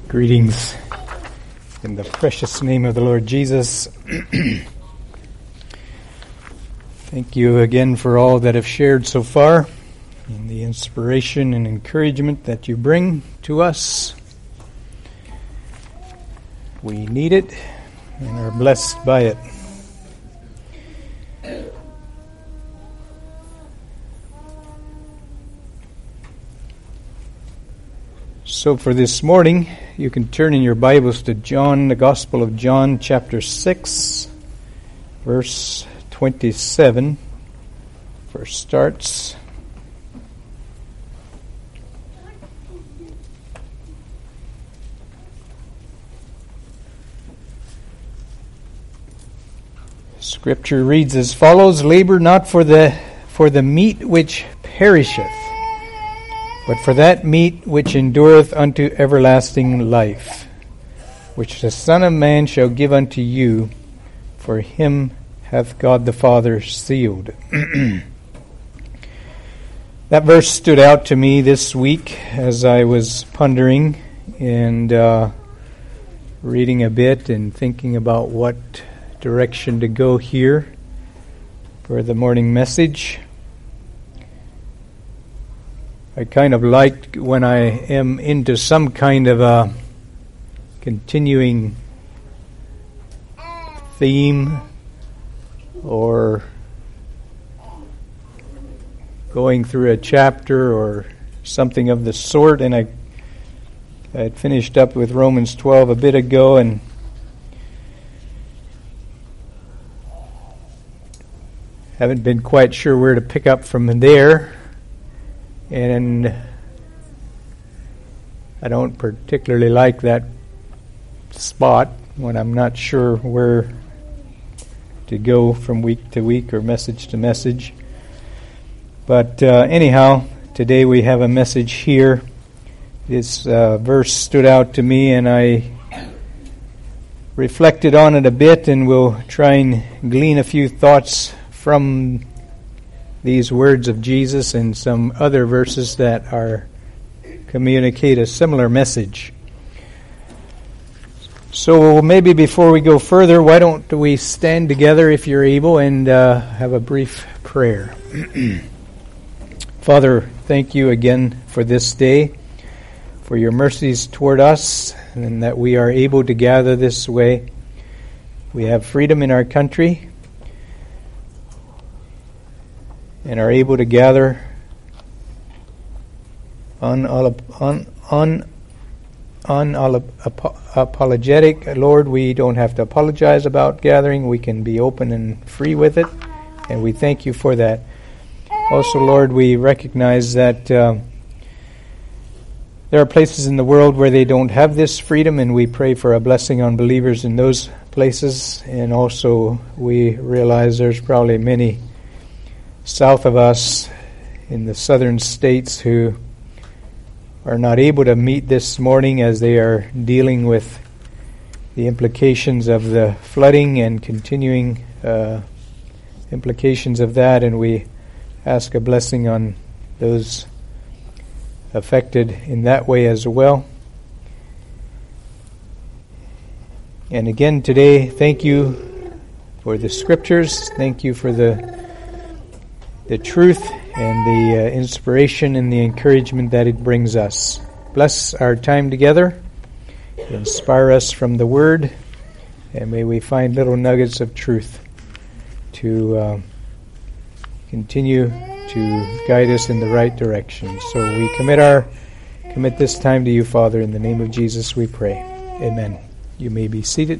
Greetings in the precious name of the Lord Jesus. Thank you again for all that have shared so far and the inspiration and encouragement that you bring to us. We need it and are blessed by it. So for this morning, you can turn in your Bibles to John, the Gospel of John, chapter 6, verse 27, first starts. Scripture reads as follows: "Labor not for the meat which perisheth, but for that meat which endureth unto everlasting life, which the Son of Man shall give unto you, for him hath God the Father sealed." That verse stood out to me this week as I was pondering and reading a bit and thinking about what direction to go here for the morning message. I kind of like when I am into some kind of a continuing theme or going through a chapter or something of the sort, and I had finished up with Romans 12 a bit ago and haven't been quite sure where to pick up from there. And I don't particularly like that spot when I'm not sure where to go from week to week or message to message. But anyhow, today we have a message here. This verse stood out to me and I reflected on it a bit, and we'll try and glean a few thoughts from these words of Jesus and some other verses that communicate a similar message. So maybe before we go further, why don't we stand together if you're able and have a brief prayer. Father, thank you again for this day, for your mercies toward us, and that we are able to gather this way. We have freedom in our country and are able to gather unapologetic. Lord, we don't have to apologize about gathering. We can be open and free with it, and we thank you for that. Also, Lord, we recognize that there are places in the world where they don't have this freedom, and we pray for a blessing on believers in those places. And also we realize there's probably many south of us in the southern states who are not able to meet this morning as they are dealing with the implications of the flooding and continuing implications of that, and we ask a blessing on those affected in that way as well. And again today, thank you for the Scriptures. Thank you for the truth and the inspiration and the encouragement that it brings us. Bless our time together. Inspire us from the Word, and may we find little nuggets of truth to continue to guide us in the right direction. So we commit this time to you, Father. In the name of Jesus we pray. Amen. You may be seated.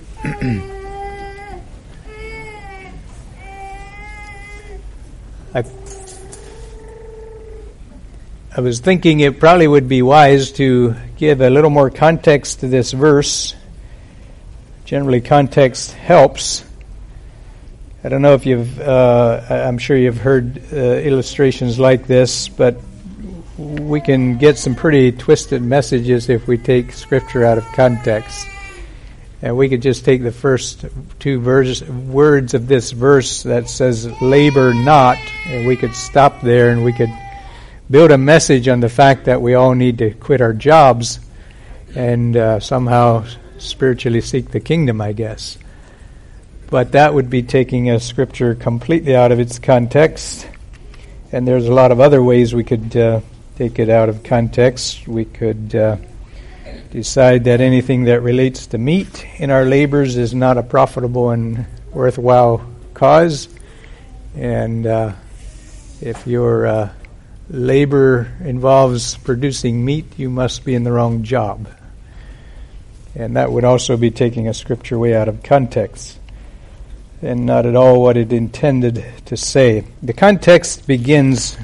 I was thinking it probably would be wise to give a little more context to this verse. Generally, context helps. I don't know if I'm sure you've heard illustrations like this, but we can get some pretty twisted messages if we take Scripture out of context. And we could just take the first two words of this verse that says, labor not, and we could stop there and we could build a message on the fact that we all need to quit our jobs and somehow spiritually seek the kingdom, I guess. But that would be taking a scripture completely out of its context. And there's a lot of other ways we could take it out of context. We could decide that anything that relates to meat in our labors is not a profitable and worthwhile cause. And if your labor involves producing meat, you must be in the wrong job. And that would also be taking a scripture way out of context and not at all what it intended to say. The context begins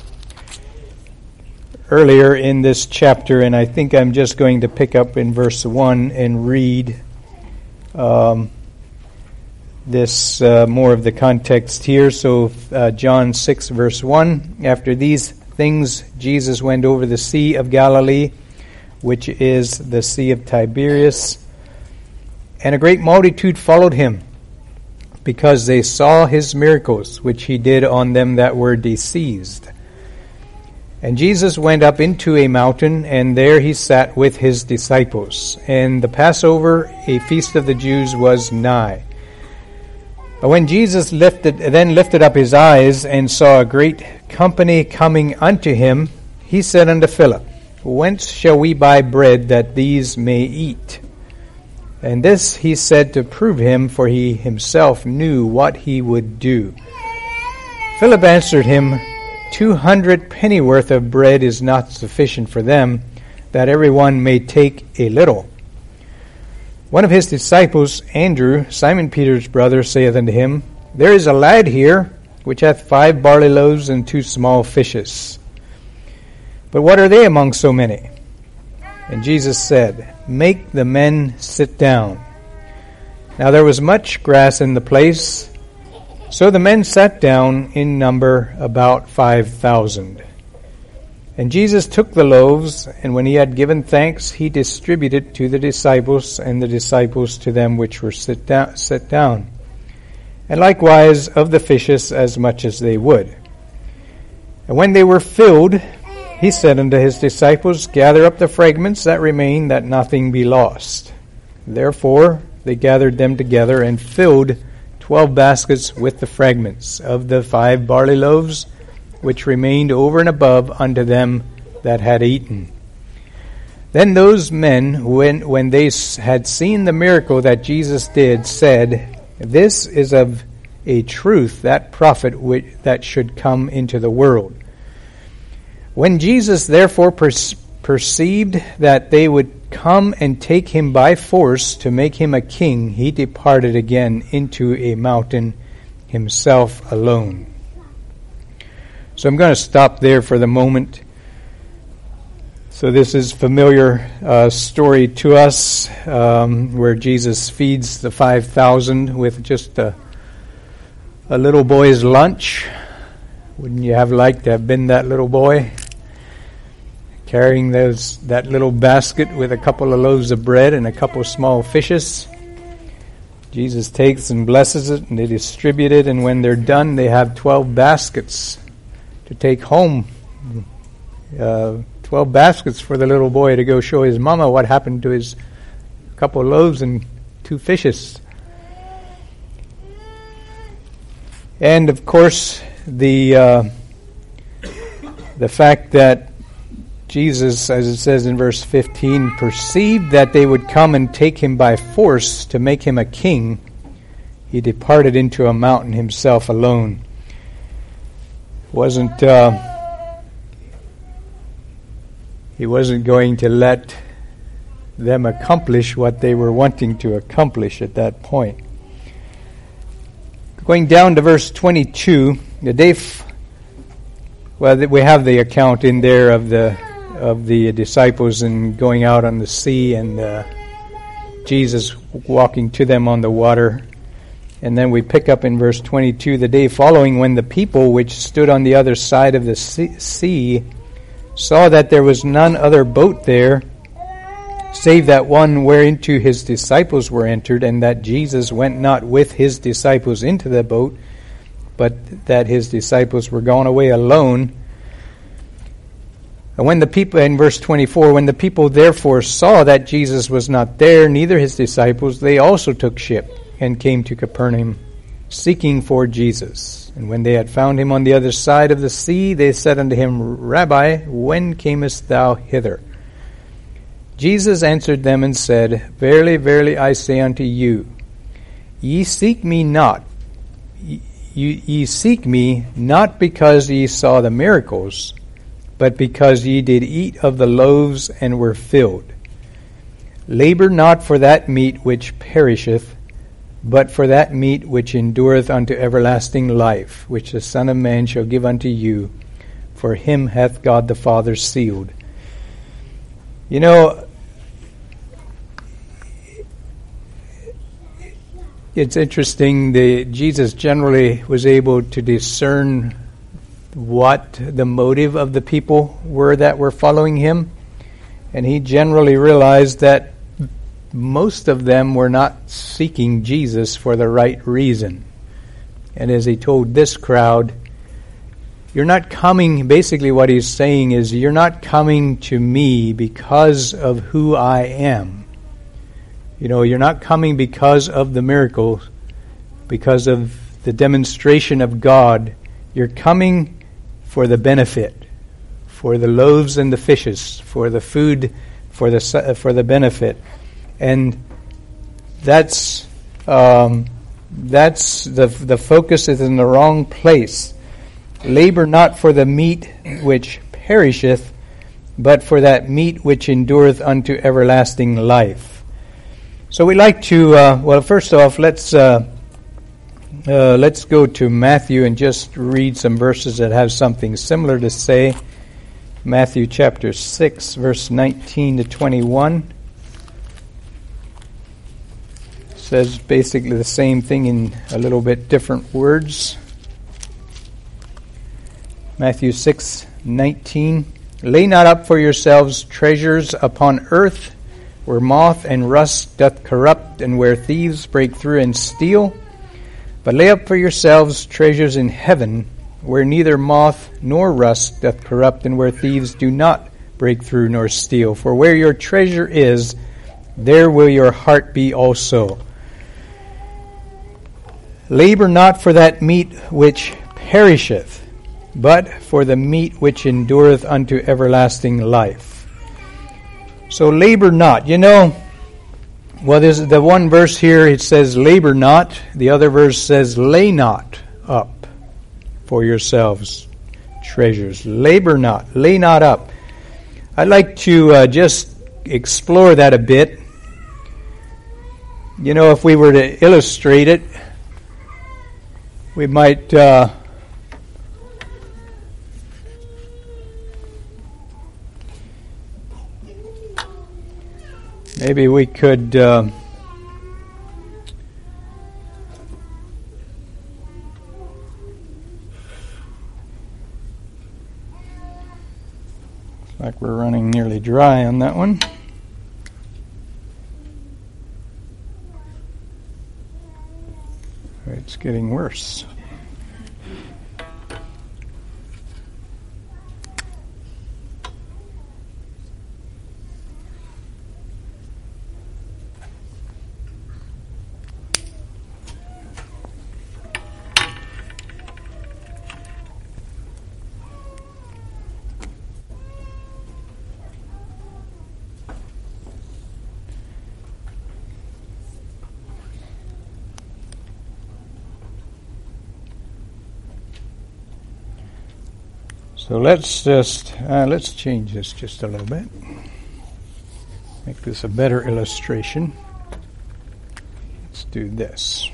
earlier in this chapter, and I think I'm just going to pick up in verse 1 and read this more of the context here. So John 6 verse 1, after these things Jesus went over the Sea of Galilee, which is the Sea of Tiberias, and a great multitude followed him, because they saw his miracles, which he did on them that were diseased. And Jesus went up into a mountain, and there he sat with his disciples. And the Passover, a feast of the Jews, was nigh. But when Jesus lifted up his eyes, and saw a great company coming unto him, he said unto Philip, Whence shall we buy bread that these may eat? And this he said to prove him, for he himself knew what he would do. Philip answered him, 200 pennyworth of bread is not sufficient for them, that every one may take a little. One of his disciples, Andrew, Simon Peter's brother, saith unto him, There is a lad here, which hath 5 barley loaves and 2 small fishes. But what are they among so many? And Jesus said, Make the men sit down. Now there was much grass in the place, so the men sat down, in number about 5,000. And Jesus took the loaves, and when he had given thanks, he distributed to the disciples, and the disciples to them which were set down. And likewise of the fishes as much as they would. And when they were filled, he said unto his disciples, Gather up the fragments that remain, that nothing be lost. Therefore they gathered them together, and filled 12 baskets with the fragments of the 5 barley loaves, which remained over and above unto them that had eaten. Then those men, when they had seen the miracle that Jesus did, said, This is of a truth that prophet that should come into the world. When Jesus therefore perceived that they would come and take him by force to make him a king, he departed again into a mountain himself alone. So I'm going to stop there for the moment. So this is familiar story to us, where Jesus feeds the 5,000 with just a little boy's lunch. Wouldn't you have liked to have been that little boy? Carrying that little basket with a couple of loaves of bread and a couple of small fishes. Jesus takes and blesses it, and they distribute it, and when they're done, they have 12 baskets to take home. 12 baskets for the little boy to go show his mama what happened to his couple of loaves and 2 fishes. And of course, the fact that Jesus, as it says in verse 15, perceived that they would come and take him by force to make him a king, he departed into a mountain himself alone. He wasn't going to let them accomplish what they were wanting to accomplish at that point. Going down to verse 22, we have the account in there of the disciples and going out on the sea, and Jesus walking to them on the water. And then we pick up in verse 22, the day following, when the people which stood on the other side of the sea saw that there was none other boat there, save that one whereinto his disciples were entered, and that Jesus went not with his disciples into the boat, but that his disciples were gone away alone. And when the people, in verse 24, when the people therefore saw that Jesus was not there, neither his disciples, they also took ship and came to Capernaum, seeking for Jesus. And when they had found him on the other side of the sea, they said unto him, Rabbi, when camest thou hither? Jesus answered them and said, Verily, verily, I say unto you, ye seek me not. Ye seek me not because ye saw the miracles, but because ye did eat of the loaves and were filled. Labor not for that meat which perisheth, but for that meat which endureth unto everlasting life, which the Son of Man shall give unto you. For him hath God the Father sealed. You know, it's interesting, Jesus generally was able to discern what the motive of the people were that were following him. And he generally realized that most of them were not seeking Jesus for the right reason. And as he told this crowd, you're not coming, basically what he's saying is, you're not coming to me because of who I am. You know, you're not coming because of the miracles, because of the demonstration of God. You're coming for the benefit, for the loaves and the fishes, for the food, for the benefit. And that's the focus is in the wrong place. Labor not for the meat which perisheth, but for that meat which endureth unto everlasting life. So we like to well, first off, let's go to Matthew and just read some verses that have something similar to say. Matthew chapter 6, verse 19 to 21. Says basically the same thing in a little bit different words. Matthew 6:19. Lay not up for yourselves treasures upon earth, where moth and rust doth corrupt, and where thieves break through and steal. But lay up for yourselves treasures in heaven, where neither moth nor rust doth corrupt, and where thieves do not break through nor steal. For where your treasure is, there will your heart be also. Labor not for that meat which perisheth, but for the meat which endureth unto everlasting life. So labor not. You know, well, there's the one verse here, it says labor not. The other verse says lay not up for yourselves treasures. Labor not. Lay not up. I'd like to just explore that a bit. You know, if we were to illustrate it, we might maybe we could like we're running nearly dry on that one. It's getting worse. So let's change this just a little bit. Make this a better illustration. Let's do this.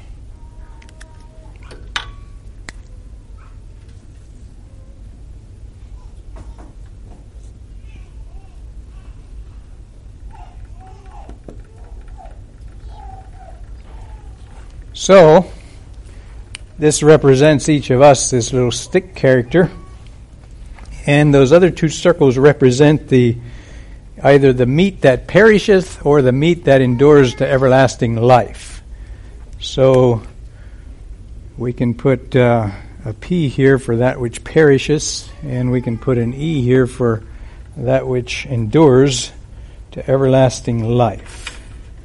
So this represents each of us, this little stick character. And those other two circles represent either the meat that perisheth or the meat that endures to everlasting life. So we can put a P here for that which perishes, and we can put an E here for that which endures to everlasting life.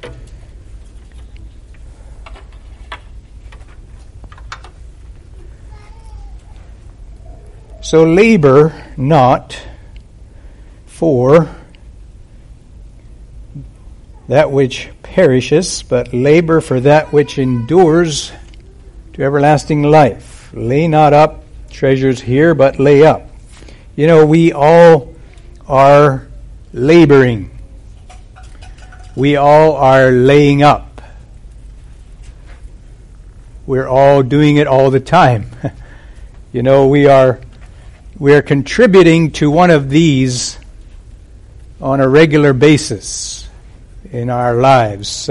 So labor not for that which perishes, but labor for that which endures to everlasting life. Lay not up treasures here, but lay up. You know, we all are laboring. We all are laying up. We're all doing it all the time. You know, we are contributing to one of these on a regular basis in our lives.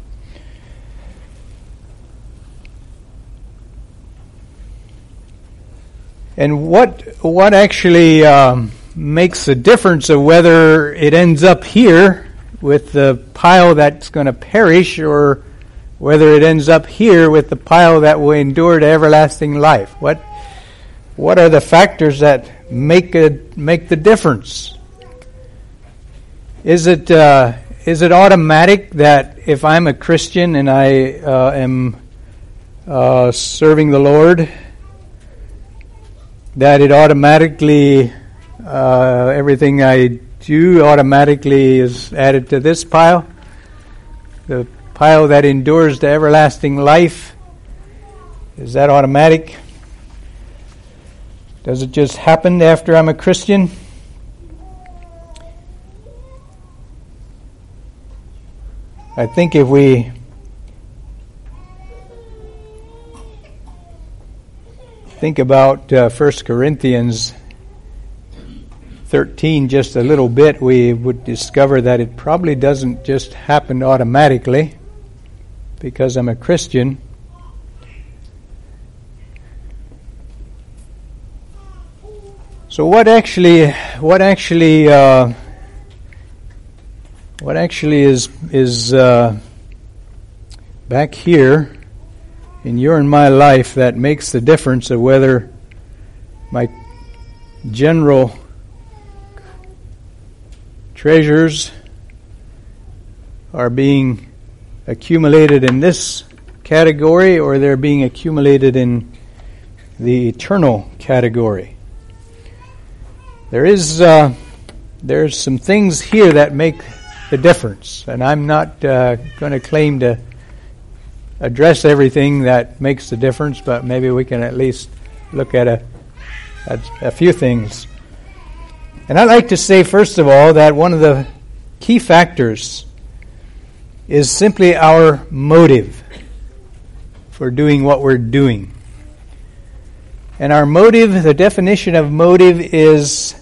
And what actually makes the difference of whether it ends up here with the pile that's going to perish, or whether it ends up here with the pile that will endure to everlasting life? What are the factors that make the difference? Is it automatic that if I'm a Christian and I am serving the Lord, that it automatically, everything I do automatically is added to this pile? The pile that endures to everlasting life, is that automatic? Does it just happen after I'm a Christian? I think if we think about 1 Corinthians 13 just a little bit, we would discover that it probably doesn't just happen automatically because I'm a Christian. So what actually is back here in your and my life that makes the difference of whether my general treasures are being accumulated in this category or they're being accumulated in the eternal category? There's some things here that make the difference, and I'm not going to claim to address everything that makes the difference, but maybe we can at least look at a few things. And I'd like to say, first of all, that one of the key factors is simply our motive for doing what we're doing. And our motive, the definition of motive, is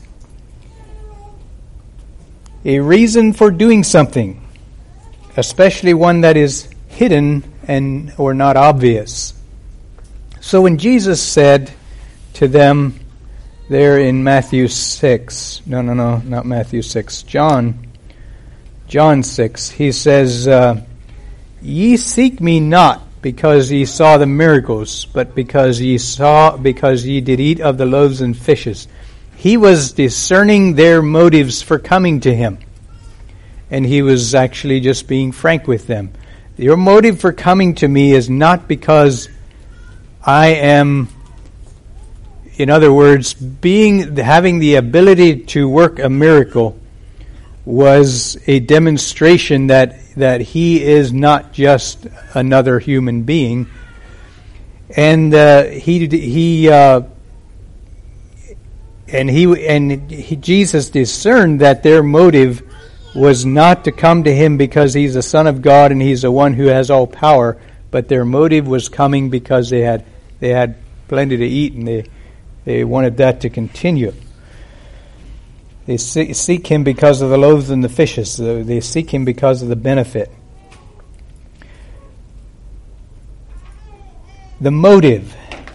a reason for doing something, especially one that is hidden and or not obvious. So when Jesus said to them there in Matthew 6, not Matthew 6, John 6, he says, "Ye seek me not because ye saw the miracles, but because ye did eat of the loaves and fishes." He was discerning their motives for coming to him. And he was actually just being frank with them. Your motive for coming to me is not because I am, in other words, having the ability to work a miracle was a demonstration that he is not just another human being. And Jesus discerned that their motive was not to come to him because he's the Son of God and he's the one who has all power, but their motive was coming because they had plenty to eat and they wanted that to continue. They seek him because of the loaves and the fishes. They seek him because of the benefit. The motive.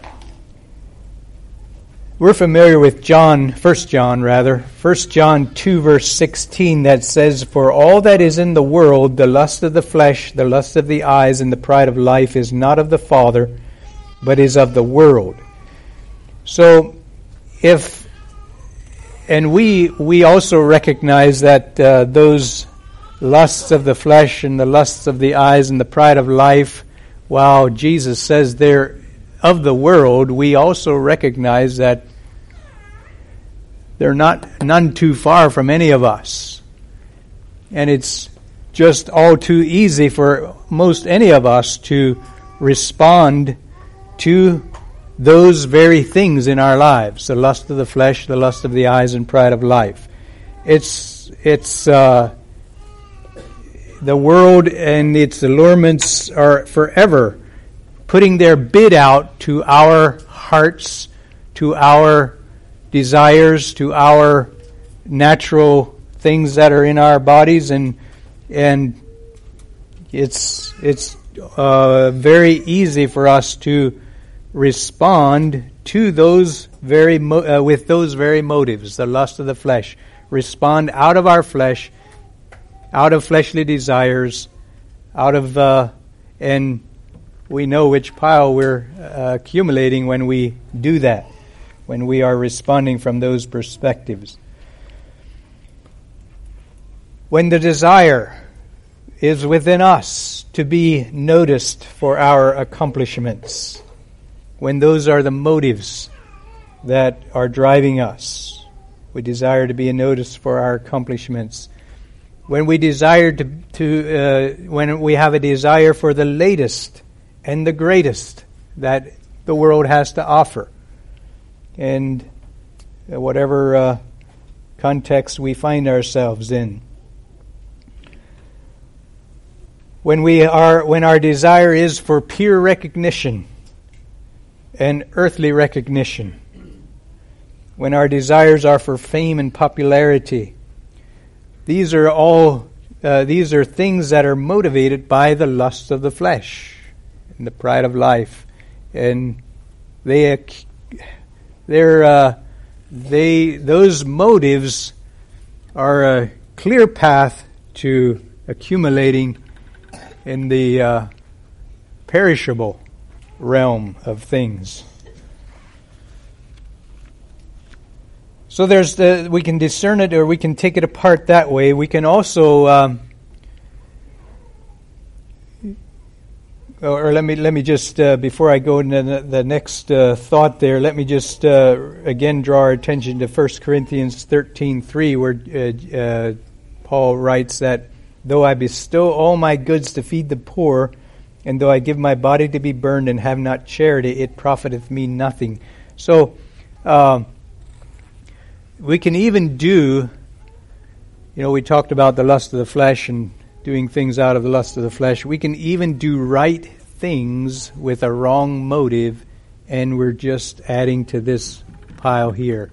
We're familiar with 1 John 2 verse 16, that says, "For all that is in the world, the lust of the flesh, the lust of the eyes, and the pride of life is not of the Father, but is of the world." So, if And we also recognize that those lusts of the flesh and the lusts of the eyes and the pride of life, while Jesus says they're of the world, we also recognize that they're none too far from any of us. And it's just all too easy for most any of us to respond to those very things in our lives: the lust of the flesh, the lust of the eyes, and pride of life. It's the world and its allurements are forever putting their bid out to our hearts, to our desires, to our natural things that are in our bodies, and it's very easy for us to respond to those very with those very motives, the lust of the flesh. Respond out of our flesh, out of fleshly desires, out of and we know which pile we're accumulating when we do that, when we are responding from those perspectives. When the desire is within us to be noticed for our accomplishments, when those are the motives that are driving us, we desire to be noticed for our accomplishments. When we desire when we have a desire for the latest and the greatest that the world has to offer, and whatever context we find ourselves in. When our desire is for peer recognition and earthly recognition, when our desires are for fame and popularity, these are things that are motivated by the lust of the flesh and the pride of life, and those motives are a clear path to accumulating in the perishable realm of things. So we can discern it, or we can take it apart that way. We can also, or let me just before I go into the next thought there, let me just again draw our attention to 1 Corinthians 13:3, where Paul writes that, "Though I bestow all my goods to feed the poor, and though I give my body to be burned and have not charity, it profiteth me nothing." So we can even do, we talked about the lust of the flesh and doing things out of the lust of the flesh. We can even do right things with a wrong motive, and we're just adding to this pile here.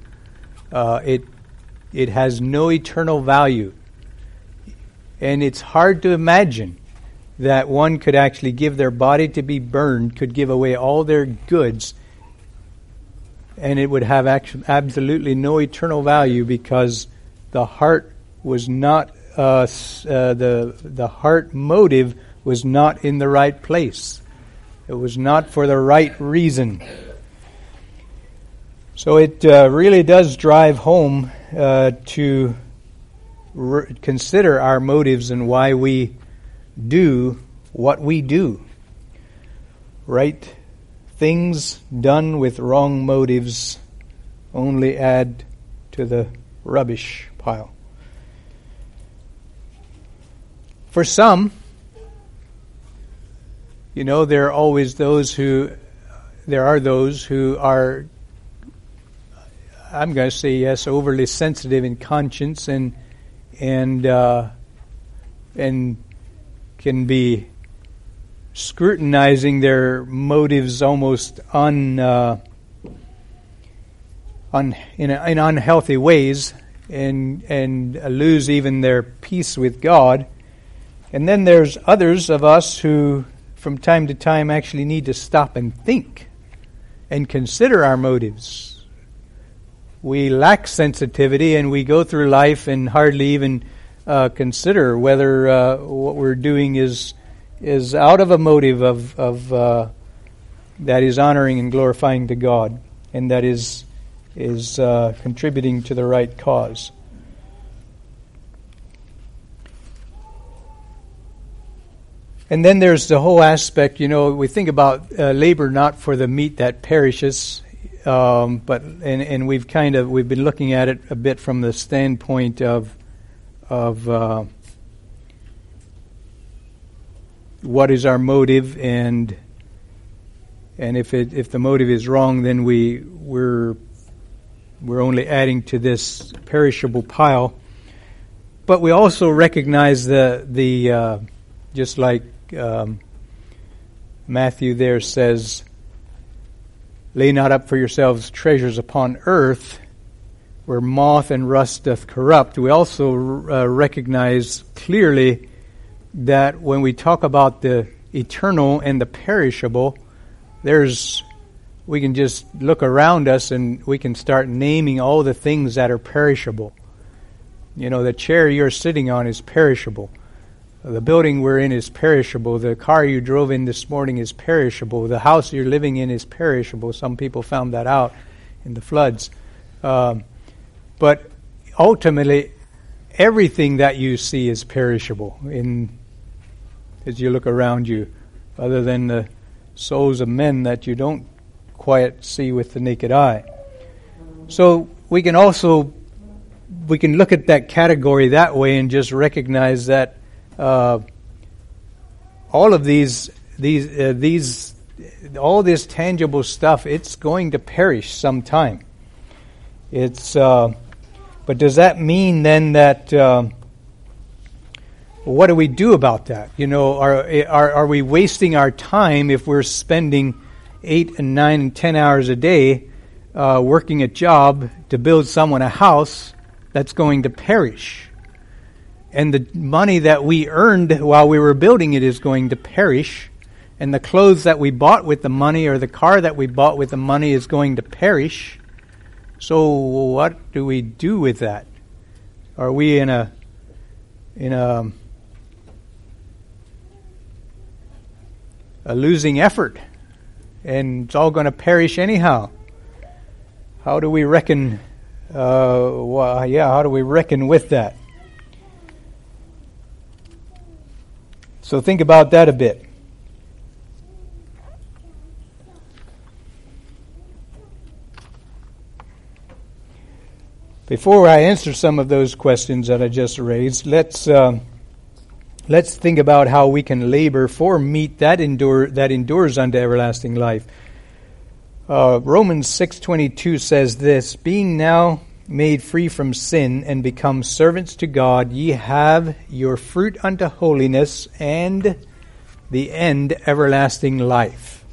It has no eternal value. And it's hard to imagine that one could actually give their body to be burned, could give away all their goods, and it would have absolutely no eternal value, because the heart was not the heart motive was not in the right place. It was not for the right reason. So it really does drive home to consider our motives and why we do what we do. Right things done with wrong motives only add to the rubbish pile. For some, there are those who are, I'm going to say yes, overly sensitive in conscience and can be scrutinizing their motives almost in unhealthy ways, and lose even their peace with God. And then there's others of us who from time to time actually need to stop and think and consider our motives. We lack sensitivity, and we go through life and hardly even consider whether what we're doing is out of a motive of that is honoring and glorifying to God, and that is is contributing to the right cause. And then there's the whole aspect, we think about labor not for the meat that perishes, but we've been looking at it a bit from the standpoint of what is our motive, and if the motive is wrong, then we're only adding to this perishable pile. But we also recognize the just like Matthew there says, lay not up for yourselves treasures upon earth, where moth and rust doth corrupt. We also recognize clearly that when we talk about the eternal and the perishable, we can just look around us and we can start naming all the things that are perishable. The chair you're sitting on is perishable. The building we're in is perishable. The car you drove in this morning is perishable. The house you're living in is perishable. Some people found that out in the floods. But ultimately, everything that you see is perishable as you look around you, other than the souls of men that you don't quite see with the naked eye. So we can look at that category that way and just recognize that all of all this tangible stuff, it's going to perish sometime. But does that mean then that what do we do about that? Are we wasting our time if we're spending 8 and 9 and 10 hours a day working a job to build someone a house that's going to perish? And the money that we earned while we were building it is going to perish. And the clothes that we bought with the money or the car that we bought with the money is going to perish. So what do we do with that? Are we in a losing effort? And it's all going to perish anyhow. How do we reckon? How do we reckon with that? So think about that a bit. Before I answer some of those questions that I just raised, let's think about how we can labor for meat that endures unto everlasting life. Romans 6:22 says this: being now made free from sin and become servants to God, ye have your fruit unto holiness, and the end everlasting life.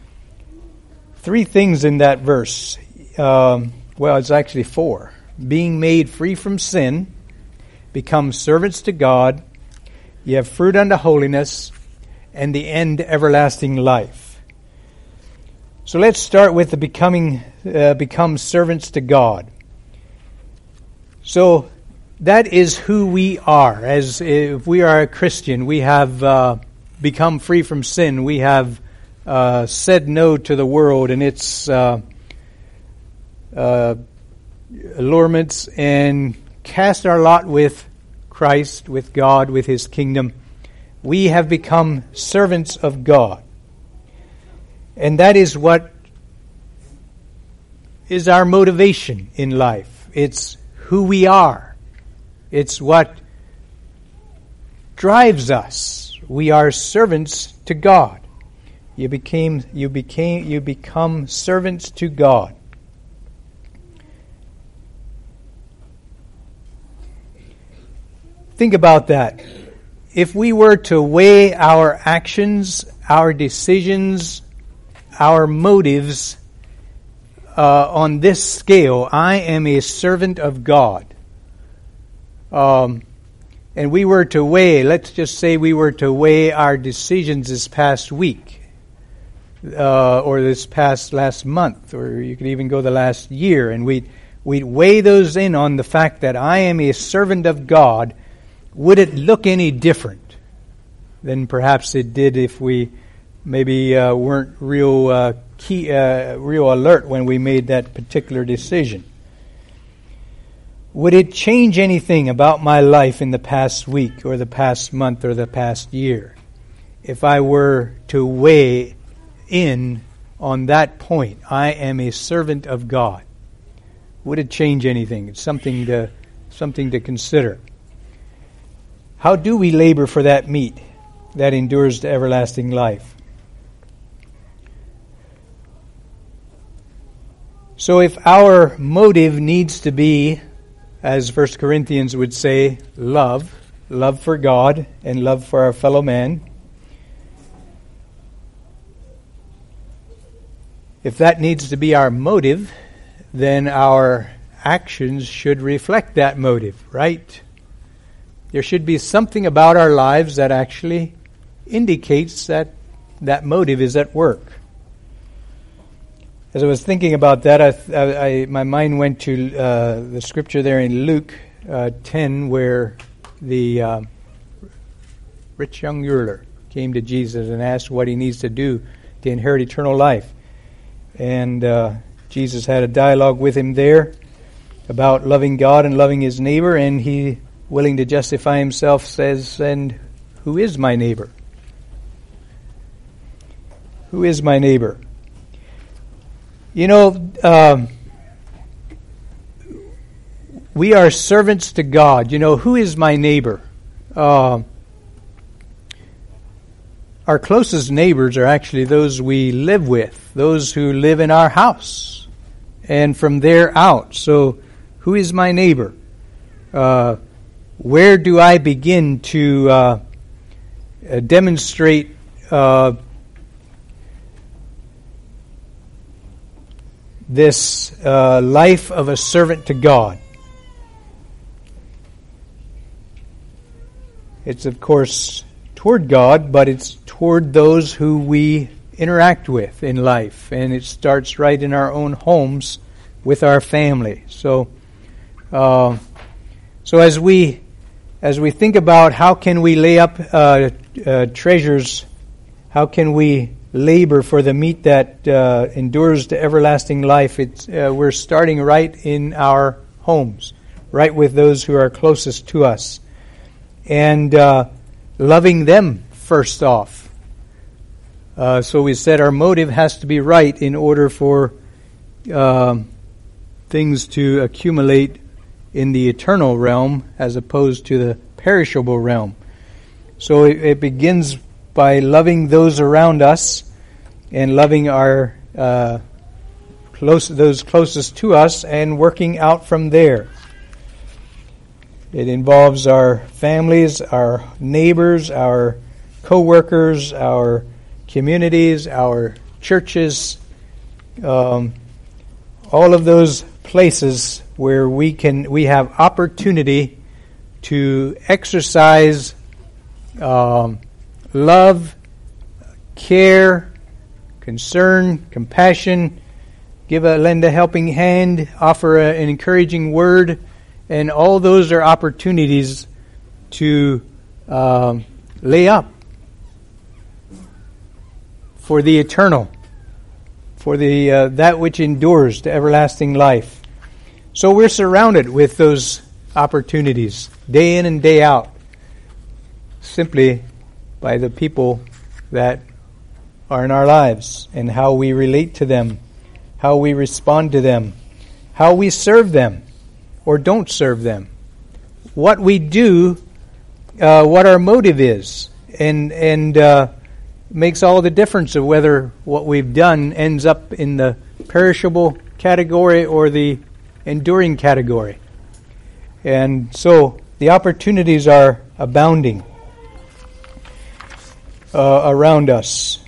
3 things in that verse. It's actually 4. Being made free from sin, become servants to God, you have fruit unto holiness, and the end everlasting life. So let's start with the become servants to God. So that is who we are. As if we are a Christian, we have become free from sin. We have said no to the world and its allurements, and cast our lot with Christ, with God, with His kingdom. We have become servants of God. And that is what is our motivation in life. It's who we are. It's what drives us. We are servants to God. You become servants to God. Think about that. If we were to weigh our actions, our decisions, our motives on this scale, I am a servant of God. And we were to weigh, let's just say we were to weigh our decisions this past week, or this past last month, or you could even go the last year, and we'd weigh those in on the fact that I am a servant of God. Would it look any different than perhaps it did if we maybe weren't real alert when we made that particular decision. Would it change anything about my life in the past week or the past month or the past year if I were to weigh in on that point? I am a servant of God. Would it change anything? It's something to consider. How do we labor for that meat that endures to everlasting life? So if our motive needs to be, as 1 Corinthians would say, love for God and love for our fellow man, if that needs to be our motive, then our actions should reflect that motive, right? There should be something about our lives that actually indicates that that motive is at work. As I was thinking about that, my mind went to the scripture there in Luke 10, where the rich young ruler came to Jesus and asked what he needs to do to inherit eternal life. And Jesus had a dialogue with him there about loving God and loving his neighbor, and he, willing to justify himself, says, "And who is my neighbor? Who is my neighbor?" You know, we are servants to God. You know, who is my neighbor? Our closest neighbors are actually those we live with, those who live in our house, and from there out. So, who is my neighbor? Where do I begin to demonstrate this life of a servant to God? It's, of course, toward God, but it's toward those who we interact with in life, and it starts right in our own homes with our family. So as we think about how can we lay up treasures, how can we labor for the meat that endures to everlasting life, we're starting right in our homes, right with those who are closest to us, and loving them first off. So we said our motive has to be right in order for things to accumulate in the eternal realm as opposed to the perishable realm. So it begins by loving those around us and loving our those closest to us, and working out from there. It involves our families, our neighbors, our co-workers, our communities, our churches, all of those places where we have opportunity to exercise love, care, concern, compassion, lend a helping hand, offer an encouraging word, and all those are opportunities to lay up for the eternal, for the that which endures to everlasting life. So we're surrounded with those opportunities day in and day out, simply by the people that are in our lives and how we relate to them, how we respond to them, how we serve them or don't serve them, what we do, what our motive is, and makes all the difference of whether what we've done ends up in the perishable category or the enduring category. And so the opportunities are abounding around us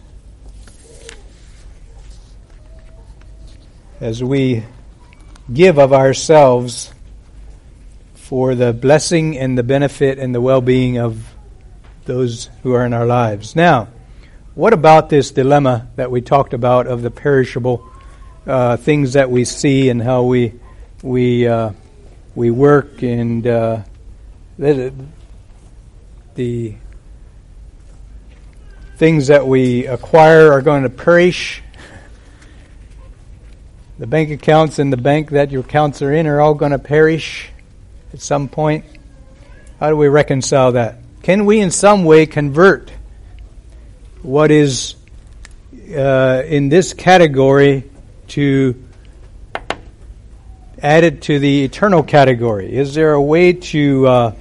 as we give of ourselves for the blessing and the benefit and the well-being of those who are in our lives. Now, what about this dilemma that we talked about of the perishable things that we see and how we work, and the things that we acquire are going to perish. The bank accounts in the bank that your accounts are in are all going to perish at some point. How do we reconcile that? Can we in some way convert what is in this category to add it to the eternal category? Is there a way to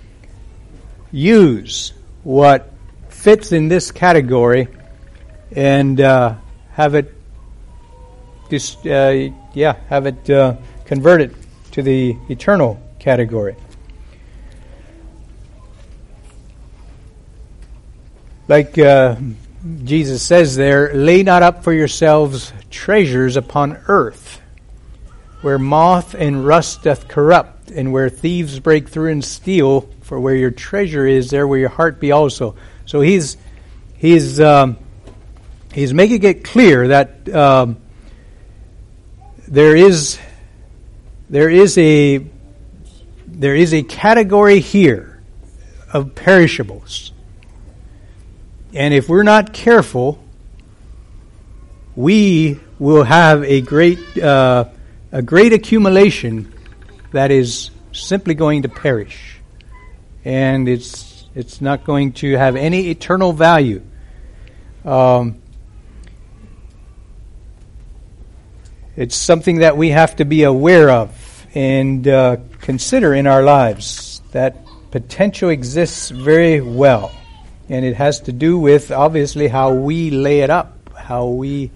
use what fits in this category and have it converted to the eternal category? Like Jesus says there, lay not up for yourselves treasures upon earth, where moth and rust doth corrupt, and where thieves break through and steal. For where your treasure is, there will your heart be also. So he's making it clear that there is a category here of perishables. And if we're not careful, we will have a great accumulation that is simply going to perish, and it's not going to have any eternal value. It's something that we have to be aware of and consider in our lives. That potential exists very well. And it has to do with, obviously, how we lay it up, how we,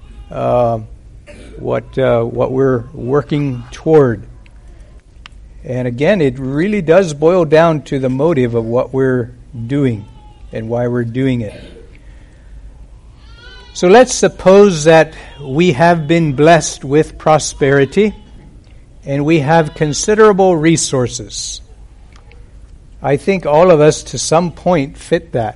what we're working toward. And again, it really does boil down to the motive of what we're doing and why we're doing it. So let's suppose that we have been blessed with prosperity and we have considerable resources. I think all of us to some point fit that.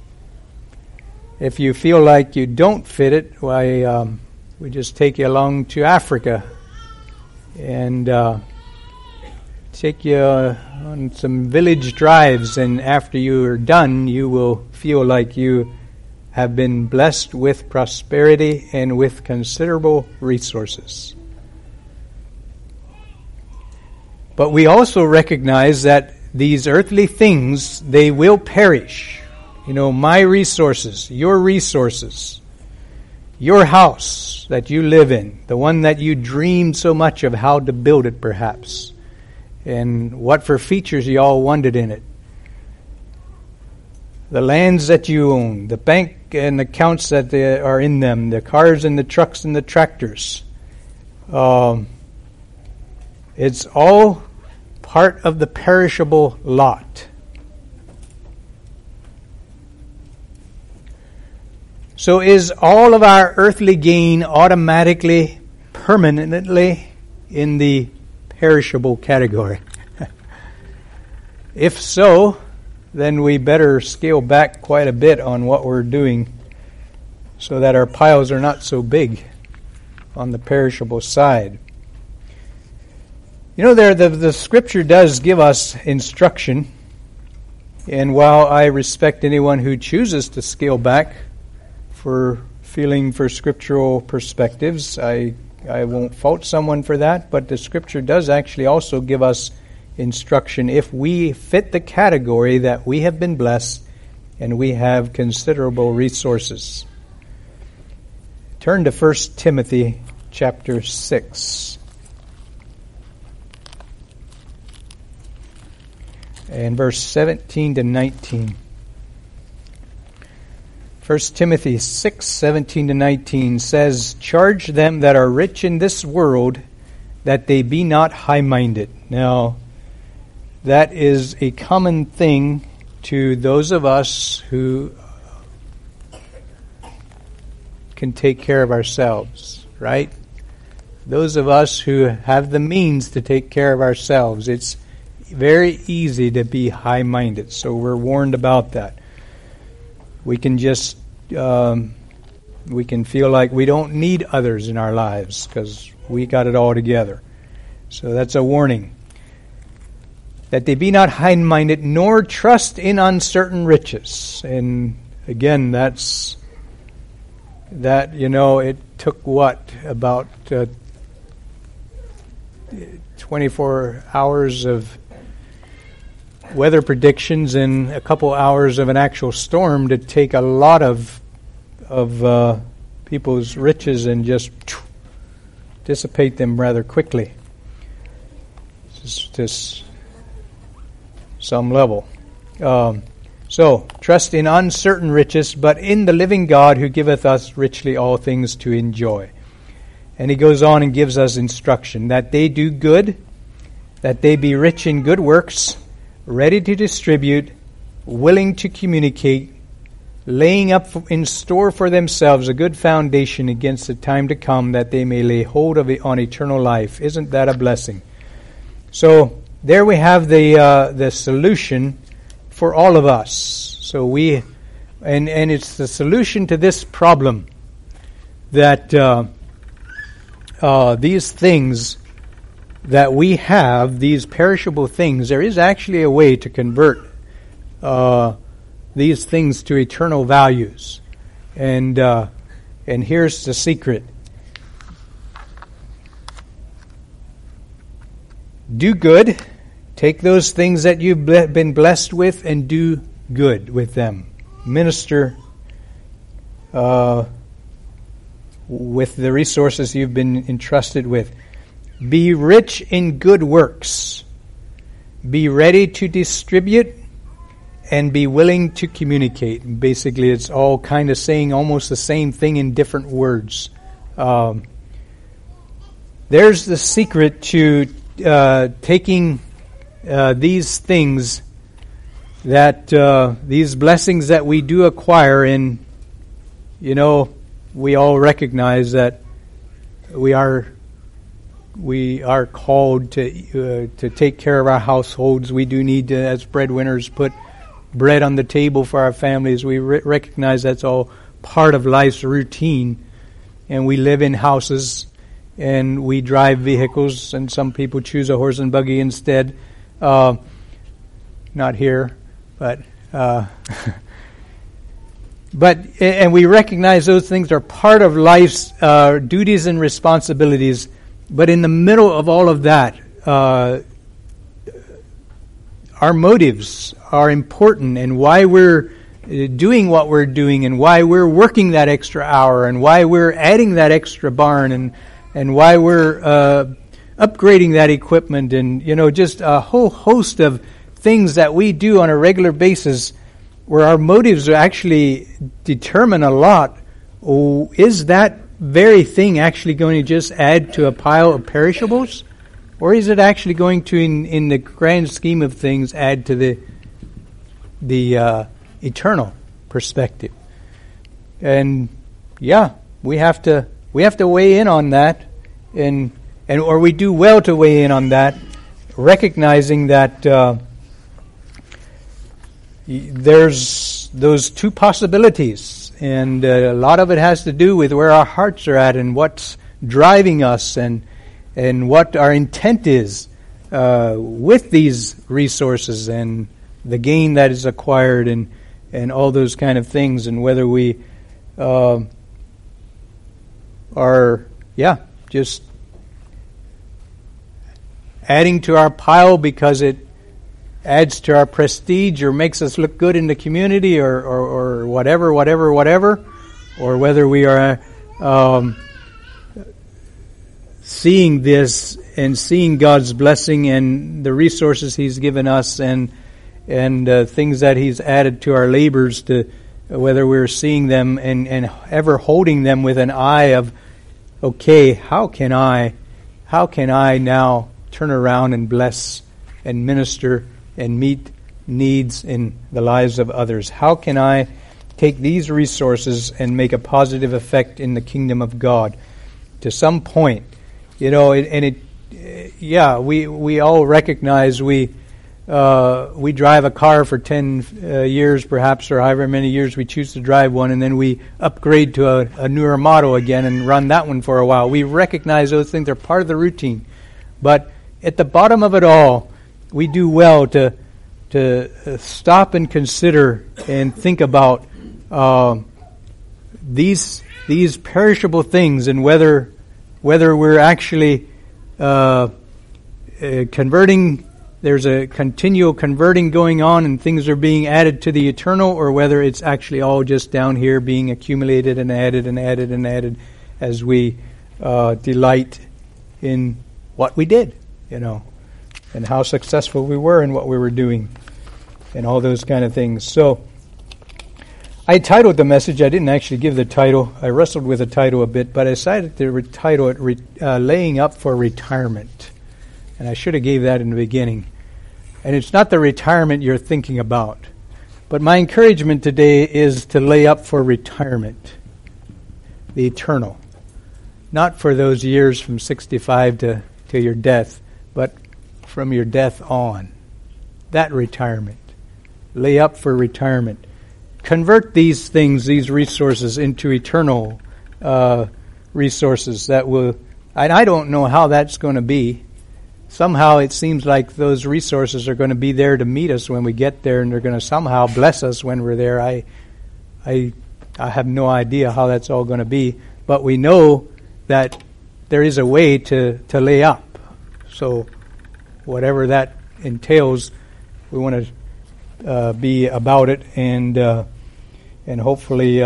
If you feel like you don't fit it, why we just take you along to Africa and take you on some village drives, and after you are done, you will feel like you have been blessed with prosperity and with considerable resources. But we also recognize that these earthly things, they will perish. My resources, your house that you live in, the one that you dreamed so much of how to build it perhaps, and what for features you all wanted in it. The lands that you own, the bank and accounts that are in them, the cars and the trucks and the tractors. It's all part of the perishable lot. So is all of our earthly gain automatically, permanently in the perishable category? If so, then we better scale back quite a bit on what we're doing so that our piles are not so big on the perishable side. The Scripture does give us instruction, and while I respect anyone who chooses to scale back for feeling for scriptural perspectives, I won't fault someone for that, but the Scripture does actually also give us instruction if we fit the category that we have been blessed and we have considerable resources. Turn to 1 Timothy chapter 6. And verse 17 to 19. 1 Timothy 6, 17 to 19 says, "Charge them that are rich in this world, that they be not high-minded." Now, that is a common thing to those of us who can take care of ourselves, right? Those of us who have the means to take care of ourselves. It's very easy to be high-minded, so we're warned about that. We can just, we can feel like we don't need others in our lives because we got it all together. So that's a warning. "That they be not high-minded, nor trust in uncertain riches." And again, that, it took about 24 hours of weather predictions and a couple hours of an actual storm to take a lot of people's riches and just dissipate them rather quickly. Just some level. So, trust in uncertain riches, but in the living God who giveth us richly all things to enjoy. And he goes on and gives us instruction, that they do good, that they be rich in good works, ready to distribute, willing to communicate, laying up in store for themselves a good foundation against the time to come, that they may lay hold of it on eternal life. Isn't that a blessing? So there we have the solution for all of us. So and it's the solution to this problem that these things that we have, these perishable things, there is actually a way to convert these things to eternal values. And here's the secret. Do good. Take those things that you've been blessed with and do good with them. Minister with the resources you've been entrusted with. Be rich in good works. Be ready to distribute and be willing to communicate. Basically, it's all kind of saying almost the same thing in different words. There's the secret to taking these things, that these blessings that we do acquire, and we all recognize that we are called to take care of our households. We do need to, as breadwinners, put bread on the table for our families. We recognize that's all part of life's routine, and we live in houses and we drive vehicles, and some people choose a horse and buggy instead. Not here, but and we recognize those things are part of life's duties and responsibilities. But in the middle of all of that, our motives are important, and why we're doing what we're doing, and why we're working that extra hour, and why we're adding that extra barn, and why we're upgrading that equipment, and just a whole host of things that we do on a regular basis, where our motives actually determine a lot. Is that very thing actually going to just add to a pile of perishables, or is it actually going to, in the grand scheme of things, add to the eternal perspective? And we have to weigh in on that, or we do well to weigh in on that, recognizing that there's those two possibilities. And a lot of it has to do with where our hearts are at, and what's driving us, and what our intent is with these resources, and the gain that is acquired, and all those kind of things, and whether we are just adding to our pile because it adds to our prestige or makes us look good in the community, or whatever, or whether we are seeing this and seeing God's blessing and the resources He's given us, and things that He's added to our labors, to whether we're seeing them and ever holding them with an eye of, okay, how can I now turn around and bless and minister and meet needs in the lives of others? How can I take these resources and make a positive effect in the kingdom of God to some point? We all recognize we drive a car for 10 years perhaps, or however many years we choose to drive one, and then we upgrade to a newer model again and run that one for a while. We recognize those things are part of the routine. But at the bottom of it all, we do well to stop and consider and think about these perishable things, and whether we're actually converting, there's a continual converting going on and things are being added to the eternal, or whether it's actually all just down here being accumulated and added and added and added as we delight in what we did, and how successful we were in what we were doing and all those kind of things. So I titled the message. I didn't actually give the title. I wrestled with the title a bit, but I decided to title it Laying Up for Retirement. And I should have gave that in the beginning. And it's not the retirement you're thinking about. But my encouragement today is to lay up for retirement, the eternal. Not for those years from 65 to your death, but from your death on. That retirement. Lay up for retirement. Convert these things, these resources, into eternal resources that will... And I don't know how that's going to be. Somehow it seems like those resources are going to be there to meet us when we get there, and they're going to somehow bless us when we're there. I have no idea how that's all going to be, but we know that there is a way to lay up. So whatever that entails, we want to be about it, and hopefully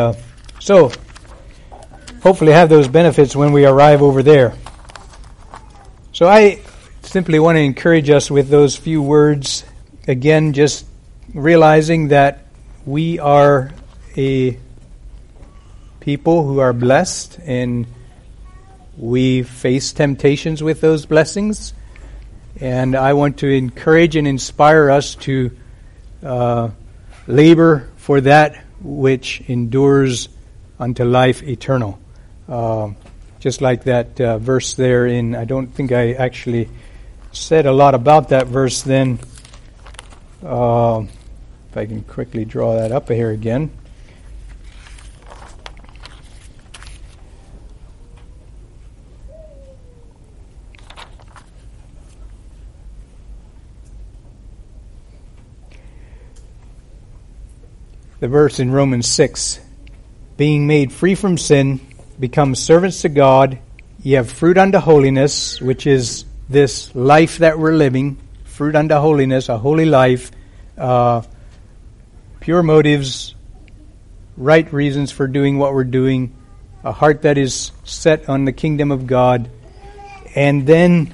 hopefully have those benefits when we arrive over there. So I simply want to encourage us with those few words. Again, just realizing that we are a people who are blessed, and we face temptations with those blessings. And I want to encourage and inspire us to labor for that which endures unto life eternal. Just like that verse there in, I don't think I actually said a lot about that verse then. If I can quickly draw that up here again. The verse in Romans 6, being made free from sin, become servants to God, ye have fruit unto holiness, which is this life that we're living, fruit unto holiness, a holy life, pure motives, right reasons for doing what we're doing, a heart that is set on the kingdom of God, and then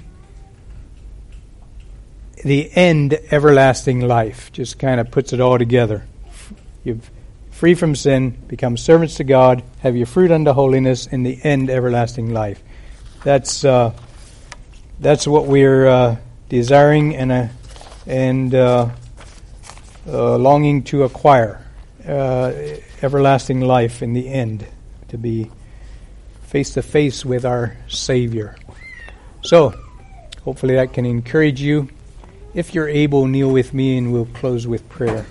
the end, everlasting life. Just kind of puts it all together. You're free from sin, become servants to God, have your fruit unto holiness, in the end, everlasting life. That's what we're desiring and longing to acquire, everlasting life in the end, to be face to face with our Savior. So, hopefully that can encourage you. If you're able, kneel with me, and we'll close with prayer.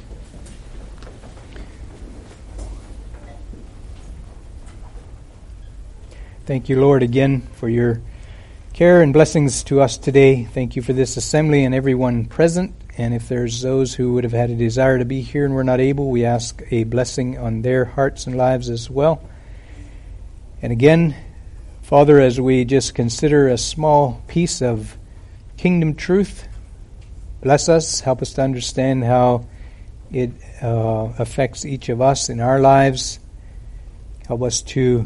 Thank you, Lord, again for your care and blessings to us today. Thank you for this assembly and everyone present. And if there's those who would have had a desire to be here and were not able, we ask a blessing on their hearts and lives as well. And again, Father, as we just consider a small piece of kingdom truth, bless us, help us to understand how it affects each of us in our lives. Help us to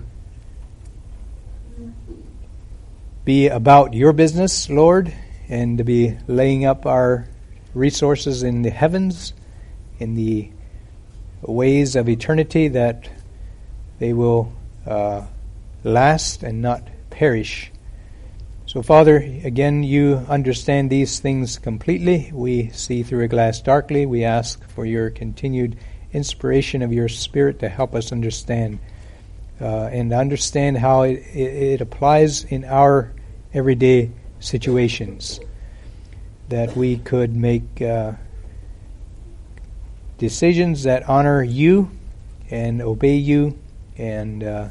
be about your business, Lord, and to be laying up our resources in the heavens, in the ways of eternity, that they will last and not perish. So, Father, again, you understand these things completely. We see through a glass darkly. We ask for your continued inspiration of your Spirit to help us understand and understand how it applies in our everyday situations, that we could make decisions that honor you and obey you and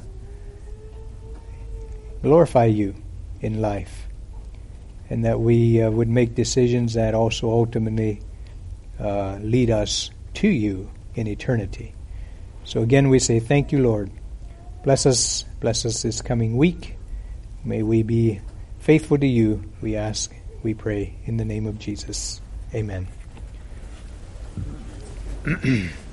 glorify you in life, and that we would make decisions that also ultimately lead us to you in eternity. So again, we say thank you, Lord. Bless us this coming week. May we be faithful to you, we ask, we pray, in the name of Jesus. Amen.